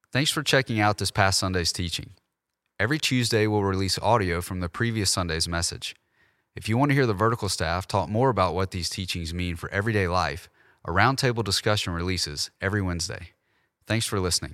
Thanks for checking out this past Sunday's teaching. Every Tuesday, we'll release audio from the previous Sunday's message. If you want to hear the vertical staff talk more about what these teachings mean for everyday life, a roundtable discussion releases every Wednesday. Thanks for listening.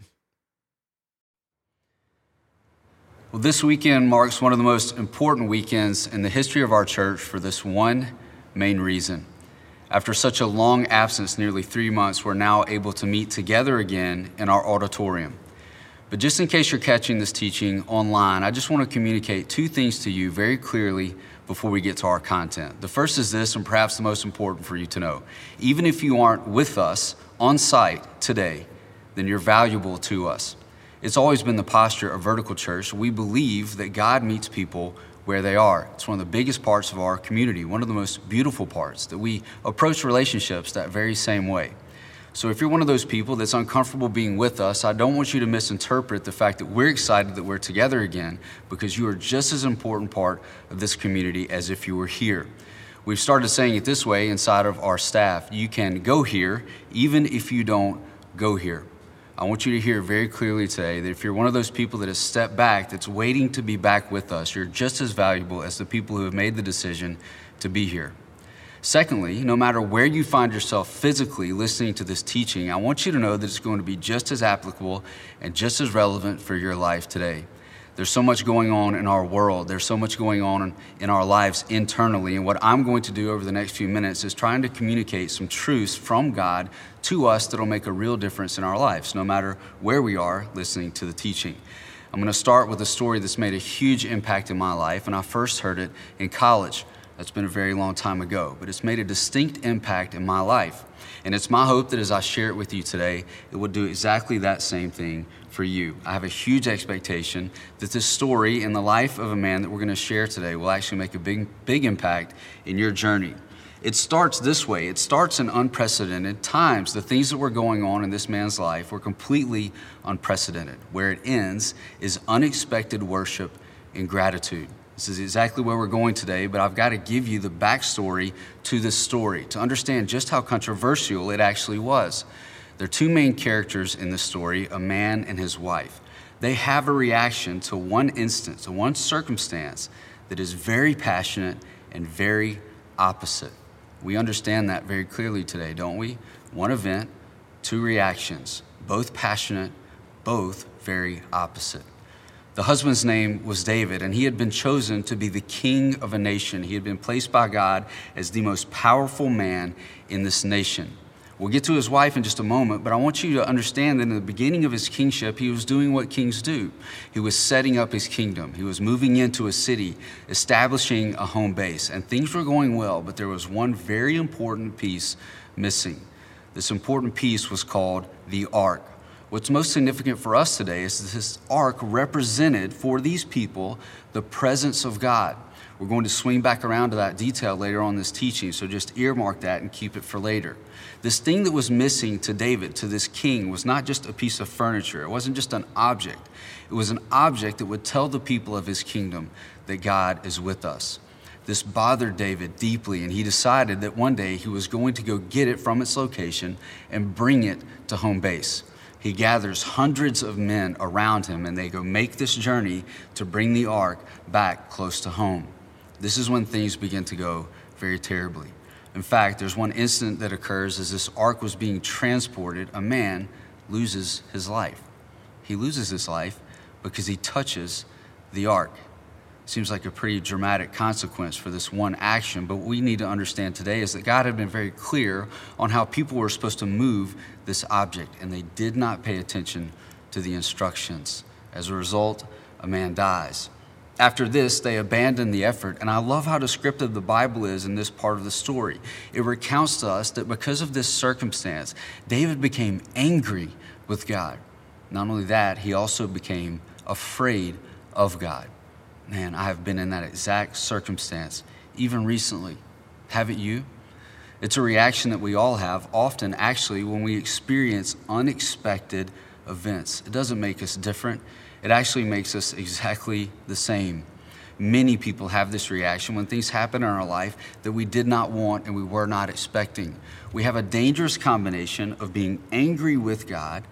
Well, this weekend marks one of the most important weekends in the history of our church for this one main reason. After such a long absence, nearly 3 months, we're now able to meet together again in our auditorium. But just in case you're catching this teaching online, I just want to communicate two things to you very clearly before we get to our content. The first is this, and perhaps the most important for you to know. Even if you aren't with us on site today, then you're valuable to us. It's always been the posture of Vertical Church. We believe that God meets people where they are. It's one of the biggest parts of our community, one of the most beautiful parts, that we approach relationships that very same way. So if you're one of those people that's uncomfortable being with us, I don't want you to misinterpret the fact that we're excited that we're together again, because you are just as important part of this community as if you were here. We've started saying it this way inside of our staff: you can go here even if you don't go here. I want you to hear very clearly today that if you're one of those people that has stepped back, that's waiting to be back with us, you're just as valuable as the people who have made the decision to be here. Secondly, no matter where you find yourself physically listening to this teaching, I want you to know that it's going to be just as applicable and just as relevant for your life today. There's so much going on in our world. There's so much going on in our lives internally. And what I'm going to do over the next few minutes is trying to communicate some truths from God to us that'll make a real difference in our lives, no matter where we are listening to the teaching. I'm going to start with a story that's made a huge impact in my life, and I first heard it in college. That's been a very long time ago, but it's made a distinct impact in my life. And it's my hope that as I share it with you today, it will do exactly that same thing for you. I have a huge expectation that this story in the life of a man that we're going to share today will actually make a big impact in your journey. It starts this way. It starts in unprecedented times. The things that were going on in this man's life were completely unprecedented. Where it ends is unexpected worship and gratitude. This is exactly where we're going today, but I've got to give you the backstory to this story to understand just how controversial it actually was. There are two main characters in this story, a man and his wife. They have a reaction to one instance, to one circumstance that is very passionate and very opposite. We understand that very clearly today, don't we? One event, two reactions, both passionate, both very opposite. The husband's name was David, and he had been chosen to be the king of a nation. He had been placed by God as the most powerful man in this nation. We'll get to his wife in just a moment, but I want you to understand that in the beginning of his kingship, he was doing what kings do. He was setting up his kingdom. He was moving into a city, establishing a home base, and things were going well, but there was one very important piece missing. This important piece was called the ark. What's most significant for us today is that this ark represented for these people the presence of God. We're going to swing back around to that detail later on in this teaching, so just earmark that and keep it for later. This thing that was missing to David, to this king, was not just a piece of furniture. It wasn't just an object. It was an object that would tell the people of his kingdom that God is with us. This bothered David deeply, and he decided that one day he was going to go get it from its location and bring it to home base. He gathers hundreds of men around him, and they go make this journey to bring the ark back close to home. This is when things begin to go very terribly. In fact, there's one incident that occurs as this ark was being transported. A man loses his life. He loses his life because he touches the ark. Seems like a pretty dramatic consequence for this one action, but what we need to understand today is that God had been very clear on how people were supposed to move this object, and they did not pay attention to the instructions. As a result, a man dies. After this, they abandon the effort, and I love how descriptive the Bible is in this part of the story. It recounts to us that because of this circumstance, David became angry with God. Not only that, he also became afraid of God. Man, I have been in that exact circumstance, even recently. Haven't you? It's a reaction that we all have, often actually when we experience unexpected events. It doesn't make us different. It actually makes us exactly the same. Many people have this reaction when things happen in our life that we did not want and we were not expecting. We have a dangerous combination of being angry with God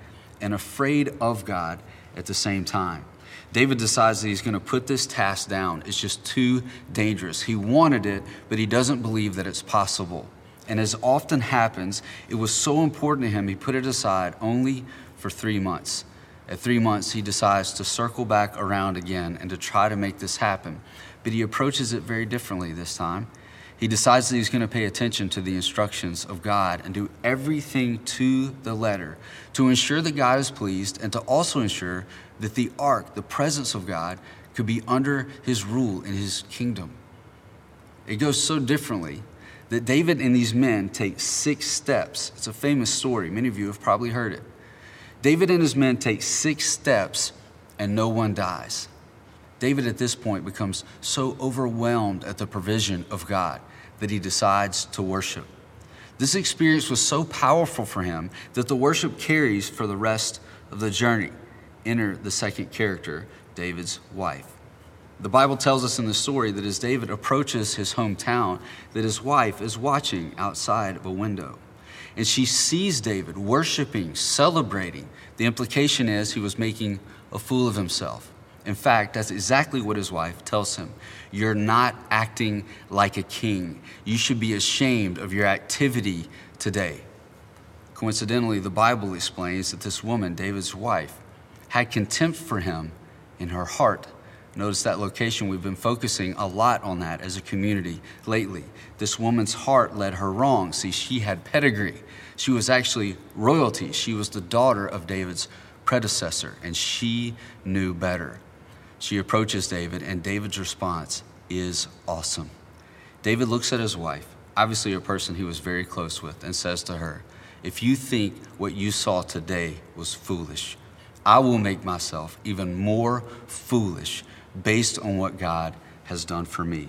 and afraid of God at the same time. David decides that he's going to put this task down. It's just too dangerous. He wanted it, but he doesn't believe that it's possible. And as often happens, it was so important to him, he put it aside only for 3 months. At 3 months, he decides to circle back around again and to try to make this happen. But he approaches it very differently this time. He decides that he's going to pay attention to the instructions of God and do everything to the letter to ensure that God is pleased and to also ensure that the ark, the presence of God, could be under his rule in his kingdom. It goes so differently that David and these men take 6 steps. It's a famous story. Many of you have probably heard it. David and his men take 6 steps and no one dies. David at this point becomes so overwhelmed at the provision of God that he decides to worship. This experience was so powerful for him that the worship carries for the rest of the journey. Enter the second character, David's wife. The Bible tells us in the story that as David approaches his hometown, that his wife is watching outside of a window. And she sees David worshiping, celebrating. The implication is he was making a fool of himself. In fact, that's exactly what his wife tells him. You're not acting like a king. You should be ashamed of your activity today. Coincidentally, the Bible explains that this woman, David's wife, had contempt for him in her heart. Notice that location. We've been focusing a lot on that as a community lately. This woman's heart led her wrong. See, she had pedigree. She was actually royalty. She was the daughter of David's predecessor, and she knew better. She approaches David, and David's response is awesome. David looks at his wife, obviously a person he was very close with, and says to her, if you think what you saw today was foolish, I will make myself even more foolish based on what God has done for me.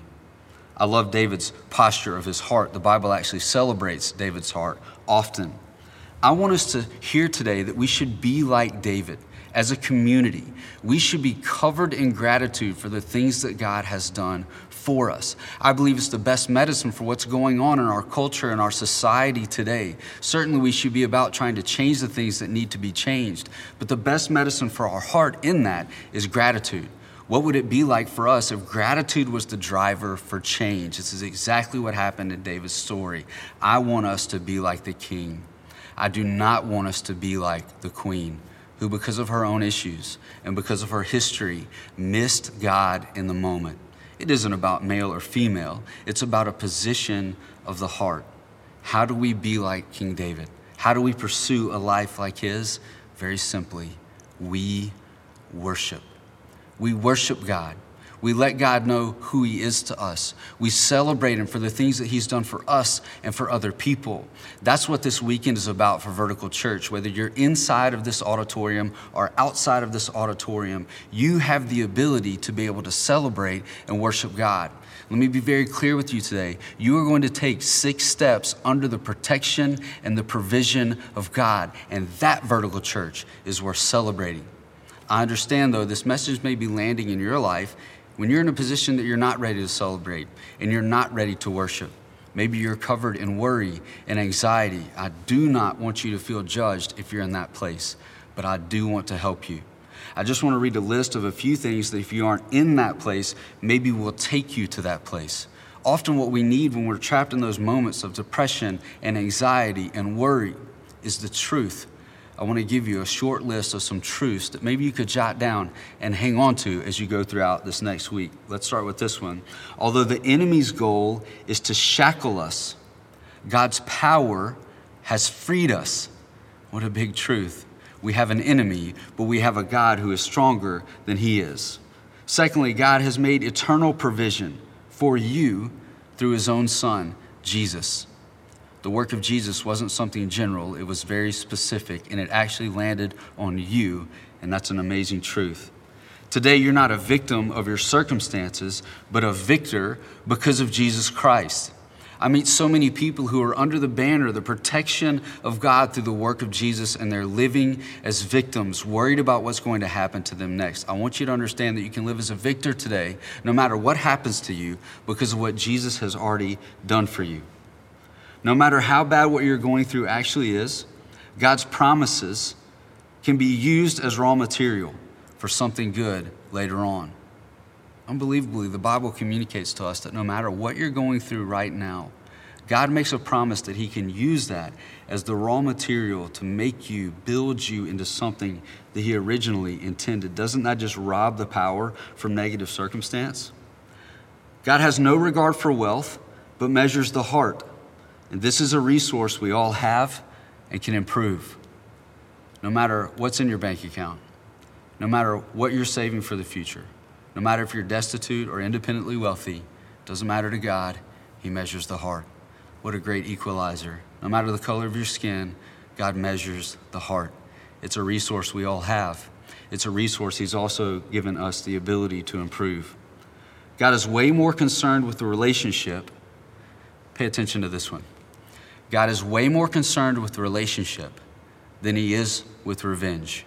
I love David's posture of his heart. The Bible actually celebrates David's heart often. I want us to hear today that we should be like David. As a community, we should be covered in gratitude for the things that God has done for us. I believe it's the best medicine for what's going on in our culture and our society today. Certainly, we should be about trying to change the things that need to be changed. But the best medicine for our heart in that is gratitude. What would it be like for us if gratitude was the driver for change? This is exactly what happened in David's story. I want us to be like the king. I do not want us to be like the queen, who because of her own issues and because of her history missed God in the moment. It isn't about male or female. It's about a position of the heart. How do we be like King David? How do we pursue a life like his? Very simply, we worship. We worship God. We let God know who he is to us. We celebrate him for the things that he's done for us and for other people. That's what this weekend is about for Vertical Church. Whether you're inside of this auditorium or outside of this auditorium, you have the ability to be able to celebrate and worship God. Let me be very clear with you today. You are going to take 6 steps under the protection and the provision of God. And that Vertical Church is worth celebrating. I understand, though, this message may be landing in your life when you're in a position that you're not ready to celebrate and you're not ready to worship. Maybe you're covered in worry and anxiety. I do not want you to feel judged if you're in that place, but I do want to help you. I just want to read a list of a few things that if you aren't in that place, maybe will take you to that place. Often what we need when we're trapped in those moments of depression and anxiety and worry is the truth. I want to give you a short list of some truths that maybe you could jot down and hang on to as you go throughout this next week. Let's start with this one. Although the enemy's goal is to shackle us, God's power has freed us. What a big truth. We have an enemy, but we have a God who is stronger than he is. Secondly, God has made eternal provision for you through his own son, Jesus. The work of Jesus wasn't something general, it was very specific, and it actually landed on you, and that's an amazing truth. Today, you're not a victim of your circumstances, but a victor because of Jesus Christ. I meet so many people who are under the banner, the protection of God through the work of Jesus, and they're living as victims, worried about what's going to happen to them next. I want you to understand that you can live as a victor today, no matter what happens to you, because of what Jesus has already done for you. No matter how bad what you're going through actually is, God's promises can be used as raw material for something good later on. Unbelievably, the Bible communicates to us that no matter what you're going through right now, God makes a promise that he can use that as the raw material to make you, build you into something that he originally intended. Doesn't that just rob the power from negative circumstance? God has no regard for wealth, but measures the heart. And this is a resource we all have and can improve. No matter what's in your bank account, no matter what you're saving for the future, no matter if you're destitute or independently wealthy, doesn't matter to God, he measures the heart. What a great equalizer. No matter the color of your skin, God measures the heart. It's a resource we all have. It's a resource he's also given us the ability to improve. God is way more concerned with the relationship. Pay attention to this one. God is way more concerned with the relationship than he is with revenge.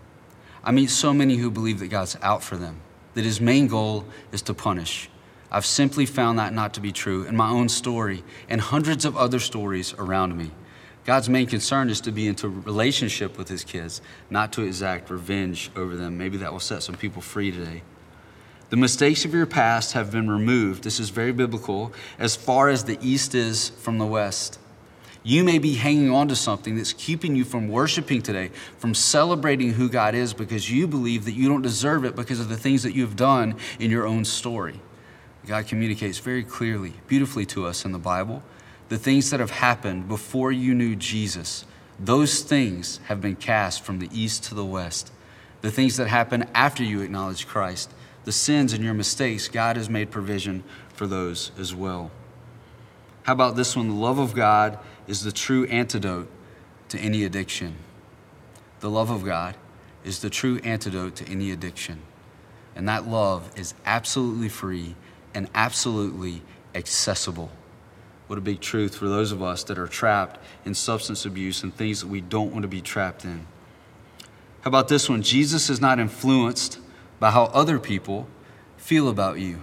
I meet so many who believe that God's out for them, that his main goal is to punish. I've simply found that not to be true in my own story and hundreds of other stories around me. God's main concern is to be into relationship with his kids, not to exact revenge over them. Maybe that will set some people free today. The mistakes of your past have been removed. This is very biblical, as far as the east is from the west. You may be hanging on to something that's keeping you from worshiping today, from celebrating who God is, because you believe that you don't deserve it because of the things that you've done in your own story. God communicates very clearly, beautifully to us in the Bible, the things that have happened before you knew Jesus. Those things have been cast from the east to the west. The things that happen after you acknowledge Christ, the sins and your mistakes, God has made provision for those as well. How about this one? The love of God is the true antidote to any addiction. The love of God is the true antidote to any addiction. And that love is absolutely free and absolutely accessible. What a big truth for those of us that are trapped in substance abuse and things that we don't want to be trapped in. How about this one? Jesus is not influenced by how other people feel about you.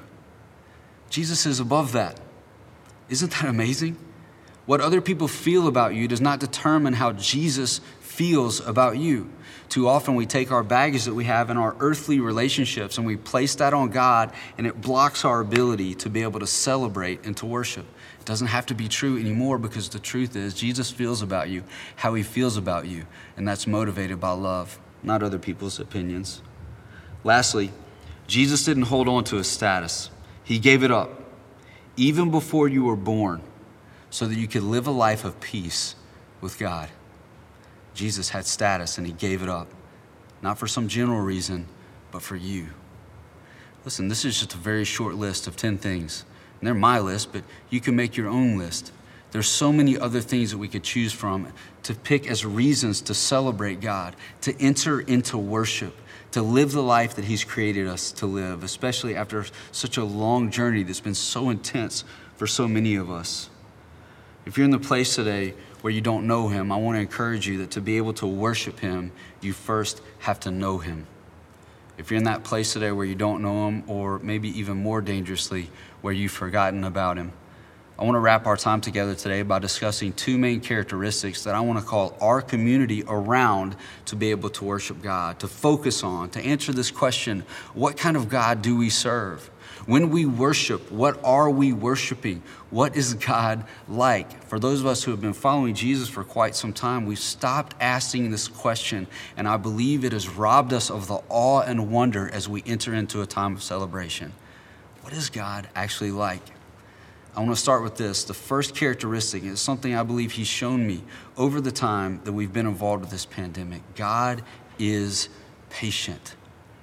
Jesus is above that. Isn't that amazing? What other people feel about you does not determine how Jesus feels about you. Too often we take our baggage that we have in our earthly relationships and we place that on God, and it blocks our ability to be able to celebrate and to worship. It doesn't have to be true anymore, because the truth is Jesus feels about you how he feels about you, and that's motivated by love, not other people's opinions. Lastly, Jesus didn't hold on to his status. He gave it up even before you were born so that you could live a life of peace with God. Jesus had status and he gave it up, not for some general reason, but for you. Listen, this is just a very short list of 10 things. And they're my list, but you can make your own list. There's so many other things that we could choose from to pick as reasons to celebrate God, to enter into worship, to live the life that he's created us to live, especially after such a long journey that's been so intense for so many of us. If you're in the place today where you don't know him, I want to encourage you that to be able to worship him, you first have to know him. If you're in that place today where you don't know him, or maybe even more dangerously, where you've forgotten about him, I want to wrap our time together today by discussing two main characteristics that I want to call our community around to be able to worship God, to focus on, to answer this question: what kind of God do we serve? When we worship, what are we worshiping? What is God like? For those of us who have been following Jesus for quite some time, we've stopped asking this question, and I believe it has robbed us of the awe and wonder as we enter into a time of celebration. What is God actually like? I want to start with this. The first characteristic is something I believe he's shown me over the time that we've been involved with this pandemic. God is patient.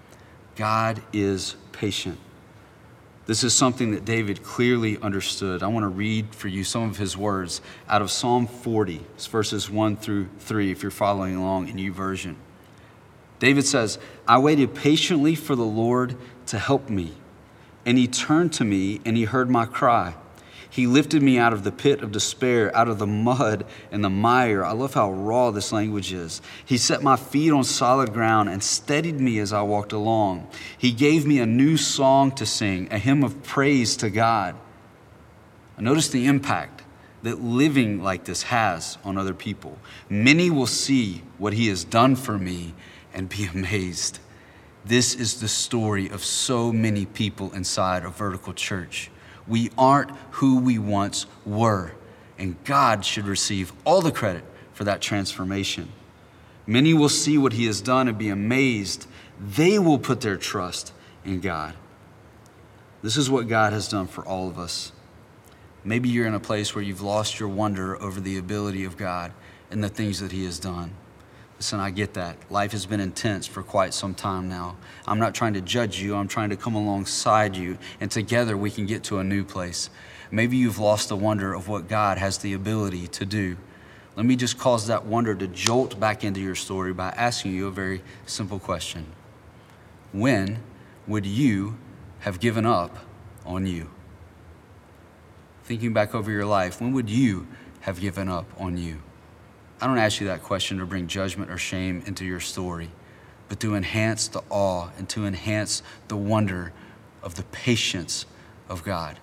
God is patient. This is something that David clearly understood. I want to read for you some of his words out of Psalm 40, verses 1 through 3, if you're following along in YouVersion. David says, "I waited patiently for the Lord to help me, and he turned to me and he heard my cry. He lifted me out of the pit of despair, out of the mud and the mire." I love how raw this language is. "He set my feet on solid ground and steadied me as I walked along. He gave me a new song to sing, a hymn of praise to God." Notice the impact that living like this has on other people. Many will see what he has done for me and be amazed. This is the story of so many people inside a Vertical Church. We aren't who we once were, and God should receive all the credit for that transformation. Many will see what he has done and be amazed. They will put their trust in God. This is what God has done for all of us. Maybe you're in a place where you've lost your wonder over the ability of God and the things that he has done. Listen, I get that. Life has been intense for quite some time now. I'm not trying to judge you. I'm trying to come alongside you, and together we can get to a new place. Maybe you've lost the wonder of what God has the ability to do. Let me just cause that wonder to jolt back into your story by asking you a very simple question. When would you have given up on you? Thinking back over your life, when would you have given up on you? I don't ask you that question to bring judgment or shame into your story, but to enhance the awe and to enhance the wonder of the patience of God.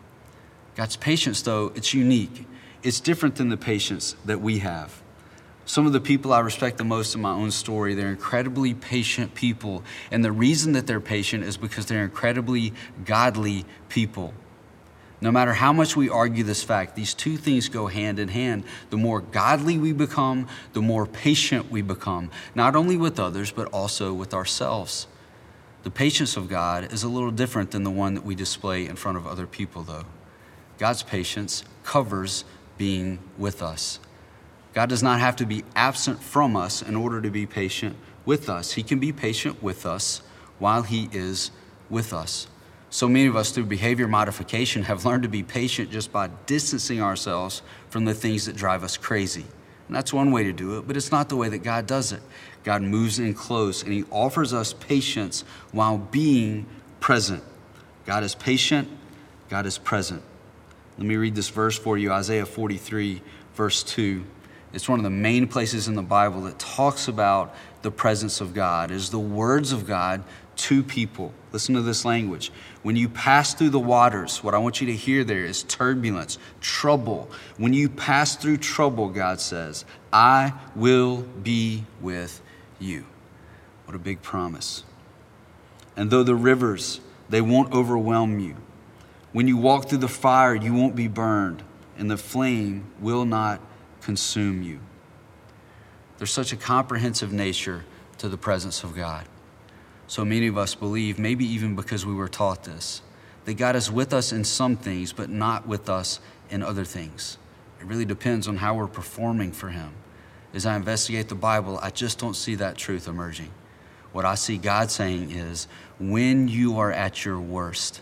God's patience, though, it's unique. It's different than the patience that we have. Some of the people I respect the most in my own story, they're incredibly patient people. And the reason that they're patient is because they're incredibly godly people. No matter how much we argue this fact, these two things go hand in hand. The more godly we become, the more patient we become, not only with others, but also with ourselves. The patience of God is a little different than the one that we display in front of other people, though. God's patience covers being with us. God does not have to be absent from us in order to be patient with us. He can be patient with us while he is with us. So many of us, through behavior modification, have learned to be patient just by distancing ourselves from the things that drive us crazy. And that's one way to do it, but it's not the way that God does it. God moves in close, and he offers us patience while being present. God is patient. God is present. Let me read this verse for you, Isaiah 43, verse 2. It's one of the main places in the Bible that talks about the presence of God. It is the words of God to people. Listen to this language. When you pass through the waters, what I want you to hear there is turbulence, trouble. When you pass through trouble, God says, I will be with you. What a big promise. And though the rivers, they won't overwhelm you. When you walk through the fire, you won't be burned, and the flame will not consume you. There's such a comprehensive nature to the presence of God. So many of us believe, maybe even because we were taught this, that God is with us in some things, but not with us in other things. It really depends on how we're performing for him. As I investigate the Bible, I just don't see that truth emerging. What I see God saying is, when you are at your worst,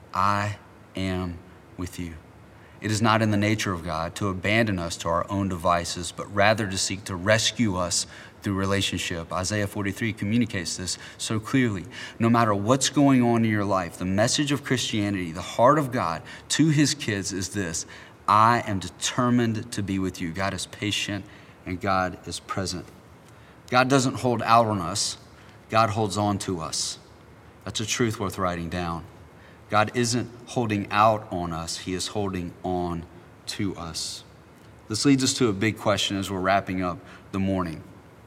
I am with you. It is not in the nature of God to abandon us to our own devices, but rather to seek to rescue us through relationship. Isaiah 43 communicates this so clearly. No matter what's going on in your life, the message of Christianity, the heart of God to his kids is this: I am determined to be with you. God is patient and God is present. God doesn't hold out on us. God holds on to us. That's a truth worth writing down. God isn't holding out on us. He is holding on to us. This leads us to a big question as we're wrapping up the morning.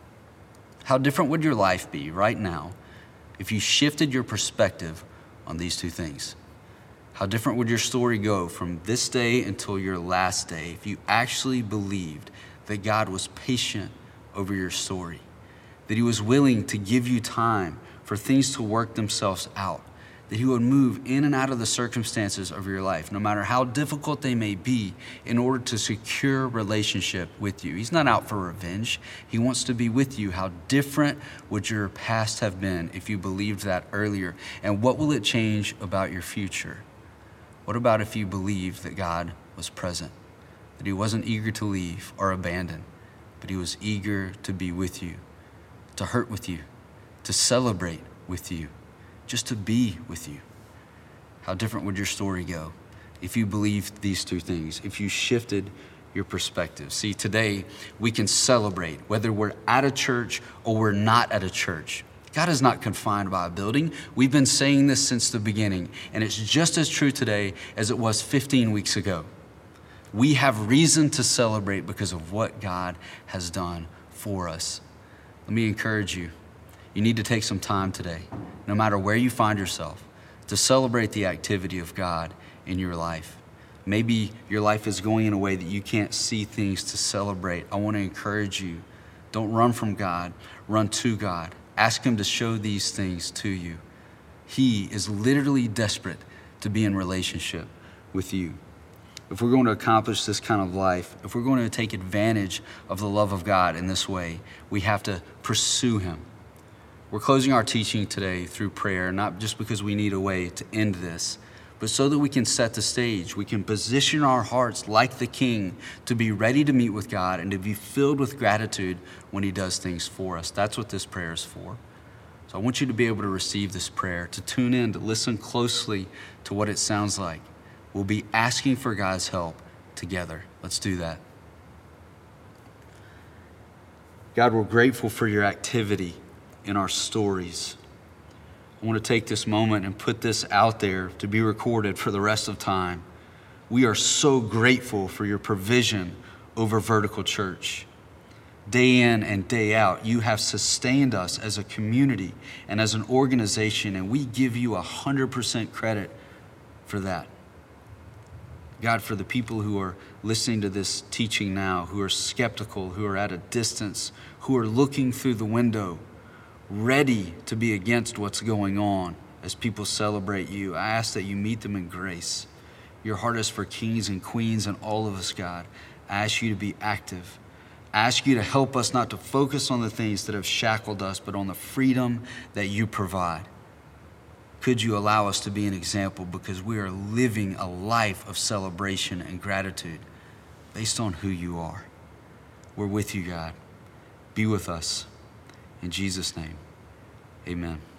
How different would your life be right now if you shifted your perspective on these two things? How different would your story go from this day until your last day if you actually believed that God was patient over your story, that he was willing to give you time for things to work themselves out, that he would move in and out of the circumstances of your life, no matter how difficult they may be, in order to secure relationship with you. He's not out for revenge. He wants to be with you. How different would your past have been if you believed that earlier? And what will it change about your future? What about if you believed that God was present, that he wasn't eager to leave or abandon, but he was eager to be with you, to hurt with you, to celebrate with you, just to be with you? How different would your story go if you believed these two things, if you shifted your perspective? See, today we can celebrate whether we're at a church or we're not at a church. God is not confined by a building. We've been saying this since the beginning, and it's just as true today as it was 15 weeks ago. We have reason to celebrate because of what God has done for us. Let me encourage you. You need to take some time today, no matter where you find yourself, to celebrate the activity of God in your life. Maybe your life is going in a way that you can't see things to celebrate. I want to encourage you. Don't run from God. Run to God. Ask Him to show these things to you. He is literally desperate to be in relationship with you. If we're going to accomplish this kind of life, if we're going to take advantage of the love of God in this way, we have to pursue Him. We're closing our teaching today through prayer, not just because we need a way to end this, but so that we can set the stage. We can position our hearts like the King to be ready to meet with God and to be filled with gratitude when He does things for us. That's what this prayer is for. So I want you to be able to receive this prayer, to tune in, to listen closely to what it sounds like. We'll be asking for God's help together. Let's do that. God, we're grateful for your activity in our stories. I want to take this moment and put this out there to be recorded for the rest of time. We are so grateful for your provision over Vertical Church. Day in and day out, you have sustained us as a community and as an organization, and we give you 100% credit for that. God, for the people who are listening to this teaching now, who are skeptical, who are at a distance, who are looking through the window, ready to be against what's going on as people celebrate you, I ask that you meet them in grace. Your heart is for kings and queens and all of us, God. I ask you to be active. I ask you to help us not to focus on the things that have shackled us, but on the freedom that you provide. Could you allow us to be an example, because we are living a life of celebration and gratitude based on who you are. We're with you, God. Be with us. In Jesus' name, amen.